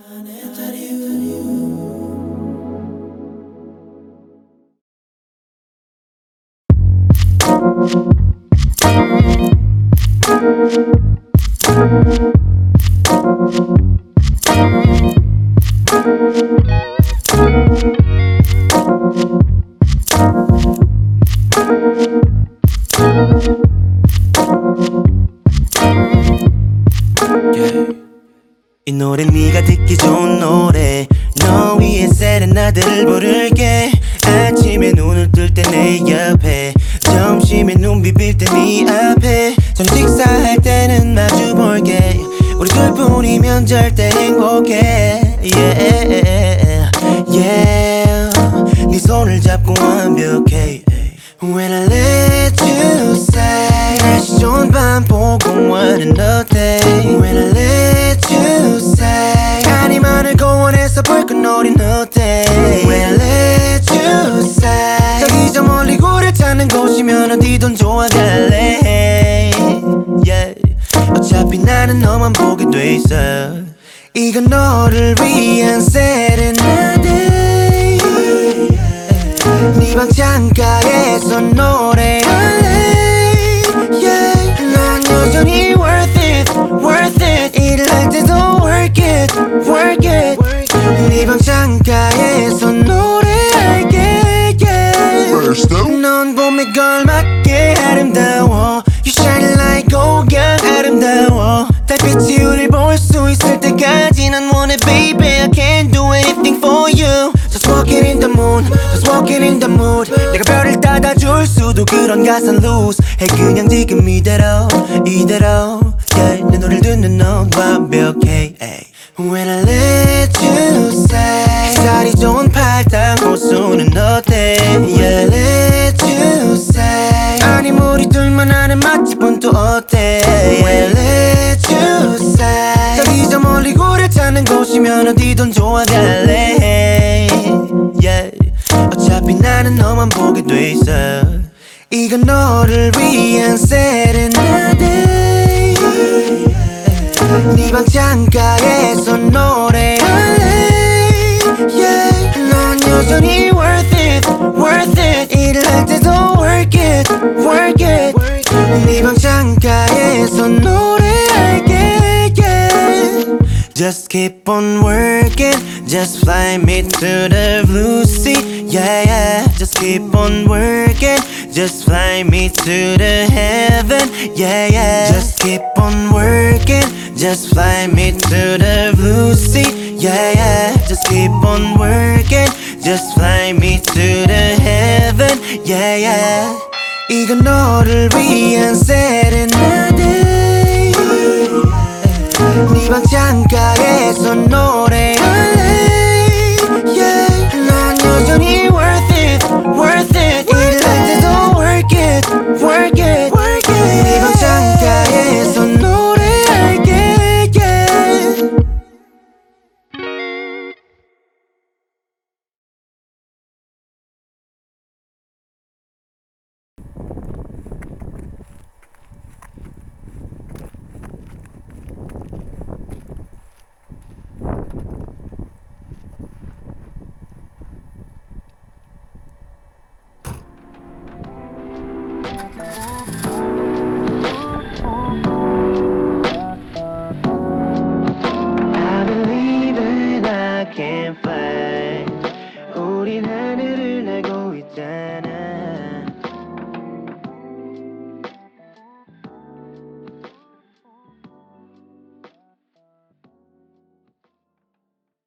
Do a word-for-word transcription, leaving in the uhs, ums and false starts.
이 노래 네가 듣기 좋은 노래 너 위해 세레나데를 부를게 아침에 눈을 뜰 때 내 옆에 점심에 눈 비빌 때 네 앞에 전 식사할 때는 마주볼게 우리 둘뿐이면 절대 행복해 yeah, yeah. 네 손을 잡고 완벽해 When I let you say 날씨 좋은 밤 보고와는 어때 When I let you say 아니면을 공원에서 불꽃놀이는 어때 When I let you say 저기 저 멀리 굴을 찾는 곳이면 어디든 좋아 갈래 yeah. 어차피 나는 너만 보게 돼 있어 이건 너를 위한 세레나데 네 방 창가에서 노래할래 yeah. 난 여전히 worth it, worth it 일을 할 때도 work it, work it 네 방 창가에서 노래할게 yeah. 넌 봄에 걸맞게 아름다워 You shine like 고향 아름다워 달빛이 우릴 볼 수 있을 때까지 난 원해 baby I can't do anything for you Just walking in the moon, just walking in the mood 내가 별을 따다줄 수도 그런 가사는 loose 해 그냥 지금 이대로 이대로 yeah. 내 노래를 듣는 넌 완벽해 ay. When I let you say 햇살이 좋은 팔당 호수는 어때 Yeah let you say 아님 우리 둘만 아는 맛집은 또 어때 When I let you say 저기 저 멀리 굴을 찾는 곳이면 어디든 좋아 갈래 yeah. 어차피 나는 너만 보게 돼 있어 이건 너를 위한 세레나데 네 방 창가에서 노래할래 yeah. 넌 여전히 worth it, worth it 일을 할 때도 work it, work it 네 방 창가에서 노래할게 yeah. Just keep on working Just fly me to the blue sea yeah, yeah. Just keep on working Just fly me to the heaven yeah, yeah. Just keep on working Just fly me to the blue sea yeah, yeah. Just keep on working Just fly me to the heaven yeah, yeah. 이건 너를 위한 세레나